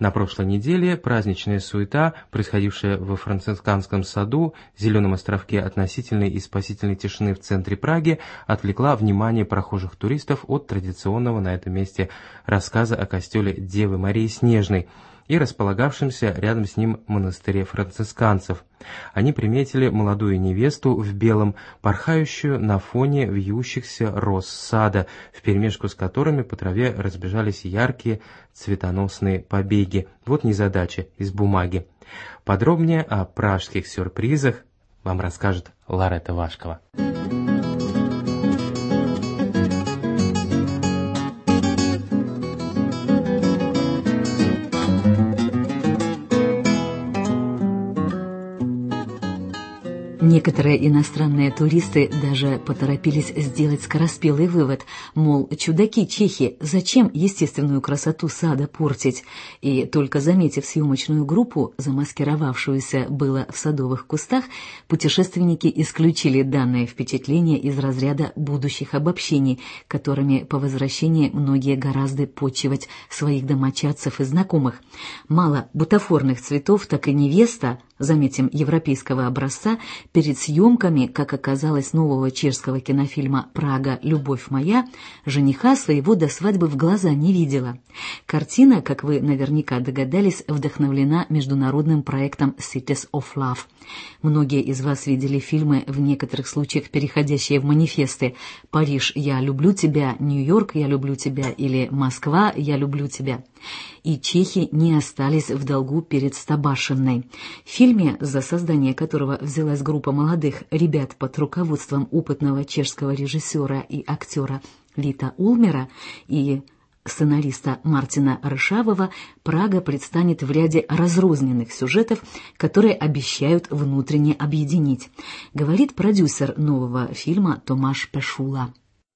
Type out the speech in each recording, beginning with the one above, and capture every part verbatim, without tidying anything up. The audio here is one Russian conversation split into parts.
На прошлой неделе праздничная суета, происходившая во францисканском саду, зеленом островке относительной и спасительной тишины в центре Праги, отвлекла внимание прохожих туристов от традиционного на этом месте рассказа о костеле Девы Марии Снежной и располагавшемся рядом с ним монастыре францисканцев. Они приметили молодую невесту в белом, порхающую на фоне вьющихся роз сада, вперемешку с которыми по траве разбежались яркие цветоносные побеги. Вот незадача из бумаги. Подробнее о пражских сюрпризах вам расскажет Ларетта Вашкова. Некоторые иностранные туристы даже поторопились сделать скороспелый вывод, мол, чудаки чехи, зачем естественную красоту сада портить? И только заметив съемочную группу, замаскировавшуюся было в садовых кустах, путешественники исключили данное впечатление из разряда будущих обобщений, которыми по возвращении многие гораздо почивать своих домочадцев и знакомых. Мало бутафорных цветов, так и невеста, заметим, европейского образца, перед съемками, как оказалось, нового чешского кинофильма «Прага. Любовь моя», жениха своего до свадьбы в глаза не видела. Картина, как вы наверняка догадались, вдохновлена международным проектом Cities of Love. Многие из вас видели фильмы, в некоторых случаях переходящие в манифесты: «Париж, я люблю тебя», «Нью-Йорк, я люблю тебя» или «Москва, я люблю тебя». И чехи не остались в долгу перед Стабашиной. В фильме, за создание которого взялась группа молодых ребят под руководством опытного чешского режиссера и актера Вита Улмера и сценариста Мартина Рышавова, Прага предстанет в ряде разрозненных сюжетов, которые обещают внутренне объединить, говорит продюсер нового фильма Томаш Пешула.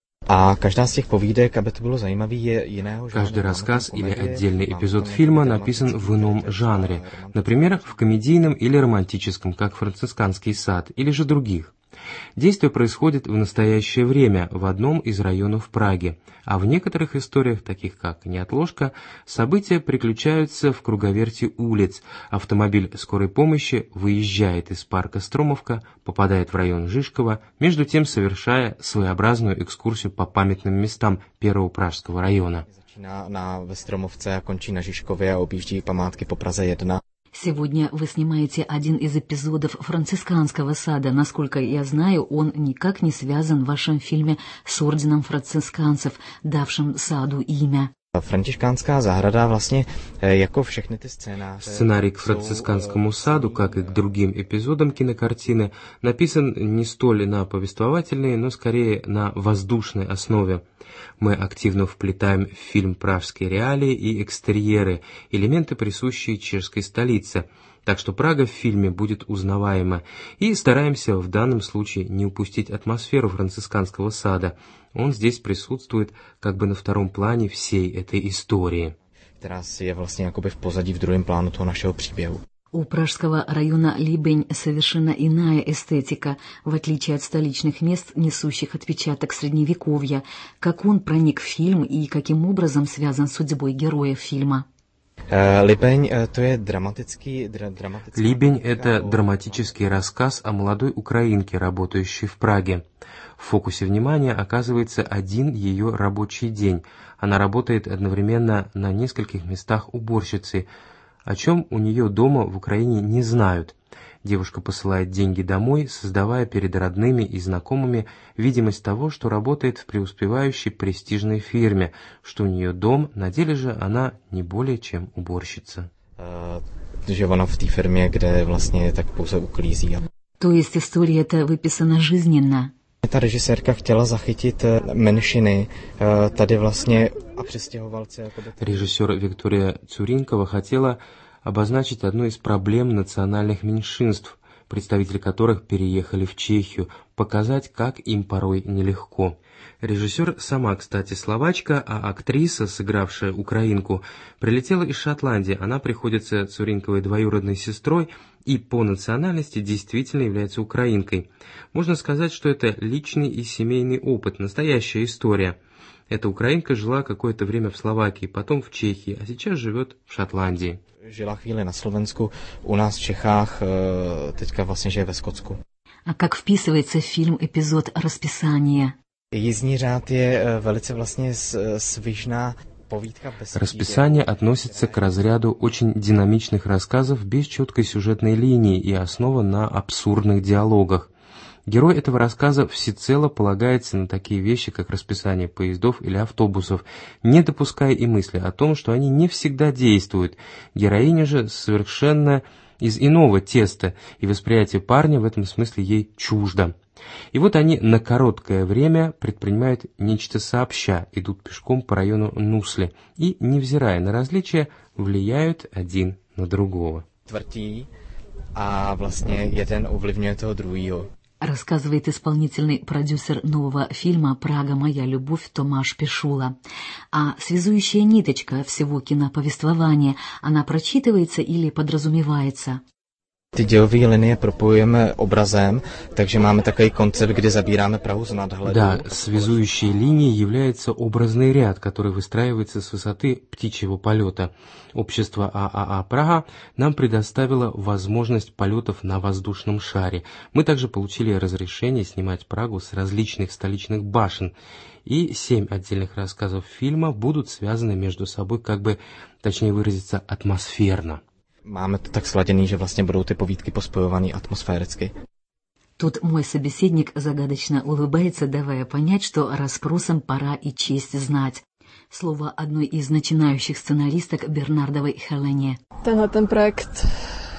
А каждая из этих повидек, aby to было zajímavý, je jiného. Каждый рассказ или отдельный эпизод фильма написан в ином жанре, например, в комедийном или романтическом, как «Францисканский сад», или же других. Действие происходит в настоящее время в одном из районов Праги, а в некоторых историях, таких как «Неотложка», события приключаются в круговерти улиц. Автомобиль скорой помощи выезжает из парка Стромовка, попадает в район Жишкова, между тем совершая своеобразную экскурсию по памятным местам первого пражского района. Začíná na ve Stromovce a končí na Žižkově a objíždí památky po Praze jedna. Сегодня вы снимаете один из эпизодов францисканского сада. Насколько я знаю, он никак не связан в вашем фильме с орденом францисканцев, давшим саду имя. Францисканская заграда, vlastně, jako všechny ty scénáře. Сценарий к францисканскому саду, как и к другим эпизодам кинокартины, написан не столь на повествовательной, но скорее на воздушной основе. Мы активно вплетаем в фильм пражские реалии и экстерьеры, элементы, присущие чешской столице, так что Прага в фильме будет узнаваема, и стараемся в данном случае не упустить атмосферу францисканского сада. Он здесь присутствует как бы на втором плане всей этой истории. Která je vlastně jakoby v pozadí v druhém plánu toho našeho příběhu. У пражского района Либень совершенно иная эстетика, в отличие от столичных мест, несущих отпечаток средневековья. Как он проник в фильм и каким образом связан с судьбой героев фильма? Либень – это драматический... Либень – это драматический рассказ о молодой украинке, работающей в Праге. В фокусе внимания оказывается один ее рабочий день. Она работает одновременно на нескольких местах уборщицей, о чем у нее дома в Украине не знают. Девушка посылает деньги домой, создавая перед родными и знакомыми видимость того, что работает в преуспевающей престижной фирме, что у нее дом, на деле же она не более чем уборщица. Že ona v té firmě, kde vlastně tak pouze uklízí. То есть история эта выписана жизненно. Ta režisérka chtěla zachytit menšiny, tady vlastně a přistěhovalce. Режиссер Виктория Цуринкова хотела обозначить одну из проблем национальных меньшинств, представители которых переехали в Чехию, показать, как им порой нелегко. Режиссер сама, кстати, словачка, а актриса, сыгравшая украинку, прилетела из Шотландии. Она приходится Цуринковой двоюродной сестрой и по национальности действительно является украинкой. Можно сказать, что это личный и семейный опыт, настоящая история. Эта украинка жила какое-то время в Словакии, потом в Чехии, а сейчас живет в Шотландии. Žila chvíli na Slovensku, u nás v Čechách, teďka vlastně žije ve Skotsku. А как вписывается в фильм эпизод «Расписание»? Jízdní řád je velice vlastně svižná. Расписание относится к разряду очень динамичных рассказов без четкой сюжетной линии и основан на абсурдных диалогах. Герой этого рассказа всецело полагается на такие вещи, как расписание поездов или автобусов, не допуская и мысли о том, что они не всегда действуют. Героиня же совершенно из иного теста, и восприятие парня в этом смысле ей чуждо. И вот они на короткое время предпринимают нечто сообща, идут пешком по району Нусли и, невзирая на различия, влияют один на другого. Tvrdí a vlastně jeden ovlivňuje toho druhýho. Рассказывает исполнительный продюсер нового фильма «Прага. Моя любовь» Томаш Пешула. А связующая ниточка всего киноповествования, она прочитывается или подразумевается? Ty dějové linie propojujeme obrazem, takže máme takový koncept, kdy забираем Прагу с надhledu. Да, связующей линией является образный ряд, который выстраивается с высоты птичьего полета. Общество ААА «Прага» нам предоставило возможность полетов на воздушном шаре. Мы также получили разрешение снимать Прагу с различных столичных башен. И семь отдельных рассказов фильма будут связаны между собой, как бы, точнее выразиться, атмосферно. Máme to tak sladěný, že vlastně budou ty povídky pospojovaný atmosféricky. Тут мой собеседник загадочно улыбается, давая понять, что расспросам пора и честь знать. Слово одной из начинающих сценаристок Бернардовой Хелене. Tenhle ten projekt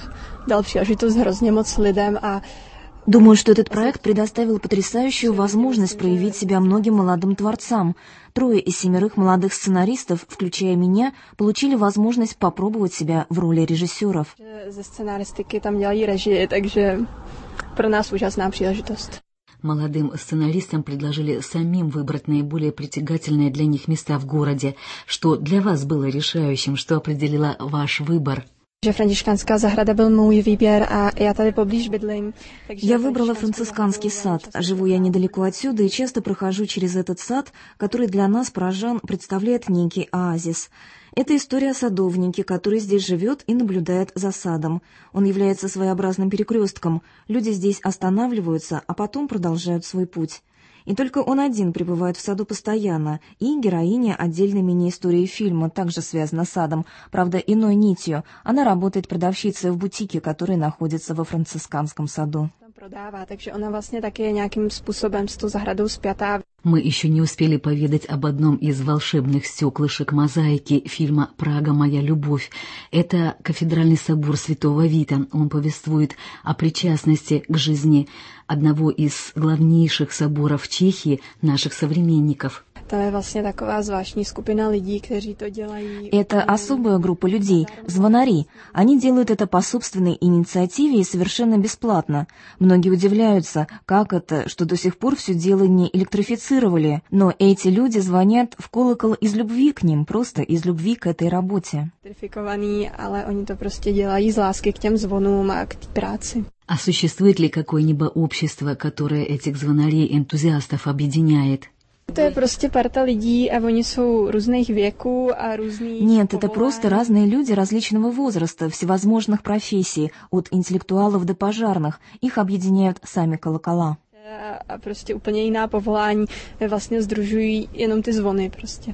dal příležitost hrozně moc lidem a Думаю, что этот проект предоставил потрясающую возможность проявить себя многим молодым творцам. Трое из семерых молодых сценаристов, включая меня, получили возможность попробовать себя в роли режиссеров. Ze scenáristiky tam dělají režii, takže pro nás úžasná příležitost. Молодым сценаристам предложили самим выбрать наиболее притягательные для них места в городе. Что для вас было решающим, что определило ваш выбор? Že Františkánská zahrada byl můj výběr a já tady poblíž bydlím. Я выбрала францисканский сад. Живу я недалеко отсюда и часто прохожу через этот сад, который для нас, парижан, представляет некий оазис. Это история о садовнике, который здесь живет и наблюдает за садом. Он является своеобразным перекрестком. Люди здесь останавливаются, а потом продолжают свой путь. И только он один пребывает в саду постоянно, и героиня отдельной мини-истории фильма также связана с садом, правда, иной нитью. Она работает продавщицей в бутике, который находится во францисканском саду. Prodává, takže ona vlastně taky je nějakým způsobem s tou zahradou spjatá. Мы еще не успели поведать об одном из волшебных стеклышек мозаики фильма «Прага. Моя любовь». Это кафедральный собор Святого Вита. Он повествует о причастности к жизни одного из главнейших соборов Чехии, наших современников. To je vlastně taková zvláštní skupina lidí, kteří to dělají. Это особая группа людей, звонари. Они делают это по собственной инициативе и совершенно бесплатно. Многие удивляются, как это, что до сих пор все дело не электрифицировали. Но эти люди звонят в колокол из любви к ним, просто из любви к этой работе. Elektrifikovaný, ale oni to prostě dělají z lásky k těm zvonům a k té práci. А существует ли какое-нибудь общество, которое этих звонарей-энтузиастов объединяет? To je prostě parta lidí a oni jsou různých věků a různých. Нет, это просто разные люди различного возраста, всевозможных профессий, от интеллектуалов до пожарных. Их объединяют сами колокола. A prostě úplně jiná povolání vlastně sdružují jenom ty zvony prostě.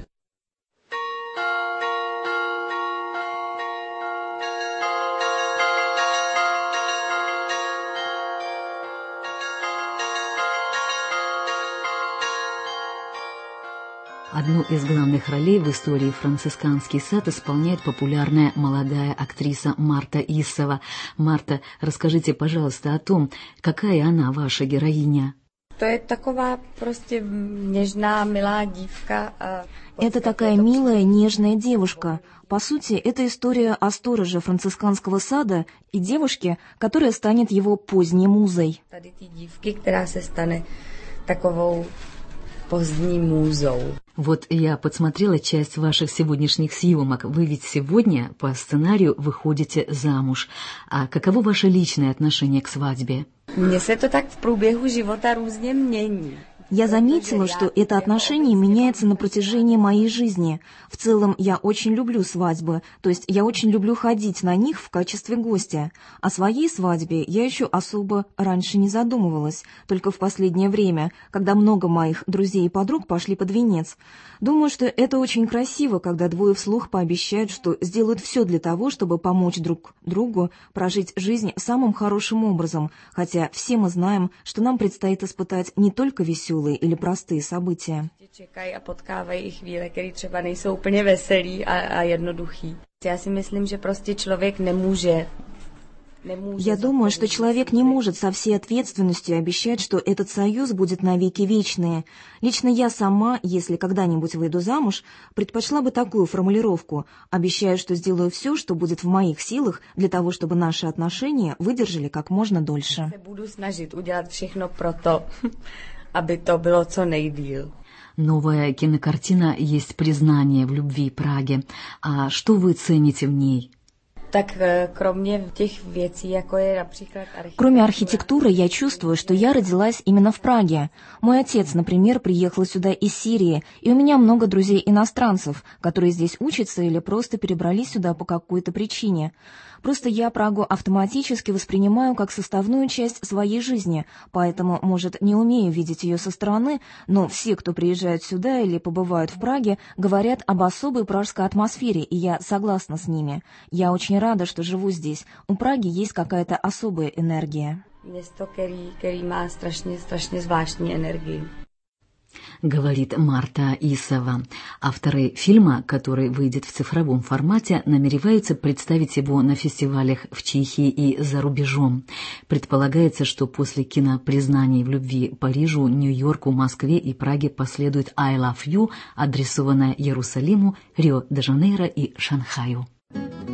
Одну из главных ролей в истории «Францисканский сад» исполняет популярная молодая актриса Марта Исова. Марта, расскажите, пожалуйста, о том, какая она, ваша героиня. To je taková prostě něžná, milá dívka. Это такая милая, нежная девушка. По сути, это история о стороже францисканского сада и девушке, которая станет его поздней музой. Tady ty dívky, která se stane takovou поздней музou. Вот я подсмотрела часть ваших сегодняшних съемок. Вы ведь сегодня по сценарию выходите замуж. А каково ваше личное отношение к свадьбе? Mně se to tak v průběhu života různě mění. Я заметила, что это отношение меняется на протяжении моей жизни. В целом, я очень люблю свадьбы, то есть я очень люблю ходить на них в качестве гостя. О своей свадьбе я еще особо раньше не задумывалась, только в последнее время, когда много моих друзей и подруг пошли под венец. Думаю, что это очень красиво, когда двое вслух пообещают, что сделают все для того, чтобы помочь друг другу прожить жизнь самым хорошим образом, хотя все мы знаем, что нам предстоит испытать не только веселые или простые события. Čekají a potkávají i chvíle, které třeba nejsou úplně veselý a, a jednoduchý. Já si myslím, že prostě člověk nemůže Я думаю, что человек не может со всей ответственностью обещать, что этот союз будет навеки вечный. Лично я сама, если когда-нибудь выйду замуж, предпочла бы такую формулировку. Обещаю, что сделаю все, что будет в моих силах, для того, чтобы наши отношения выдержали как можно дольше. Буду snažit udělat všechno proto, aby to bylo co nejdýl. Новая кинокартина есть признание в любви Праге. А что вы цените в ней? Так, кроме тех вещей, jako je например архитектура. Кроме архитектуры, я чувствую, что я родилась именно в Праге. Мой отец, например, приехал сюда из Сирии, и у меня много друзей-иностранцев, которые здесь учатся или просто перебрались сюда по какой-то причине. Просто я Прагу автоматически воспринимаю как составную часть своей жизни, поэтому, может, не умею видеть ее со стороны, но все, кто приезжают сюда или побывают в Праге, говорят об особой пражской атмосфере, и я согласна с ними. Я очень рада, что живу здесь. У Праги есть какая-то особая энергия. Место, který, který má strašně, strašně zvláštní energii. Говорит Марта Исова. Авторы фильма, который выйдет в цифровом формате, намереваются представить его на фестивалях в Чехии и за рубежом. Предполагается, что после кинопризнаний в любви Парижу, Нью-Йорку, Москве и Праге последует «I Love You», адресованная Иерусалиму, Рио-де-Жанейро и Шанхаю.